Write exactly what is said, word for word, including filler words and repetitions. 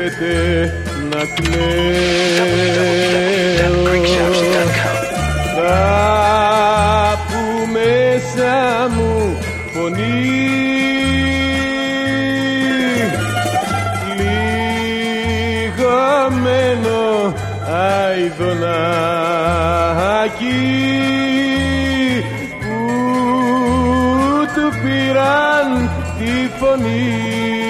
βλέπετε να κλαίω κάπου μέσα μου φωνή λιγωμένο αηδονάκι που του πήραν τη φωνή.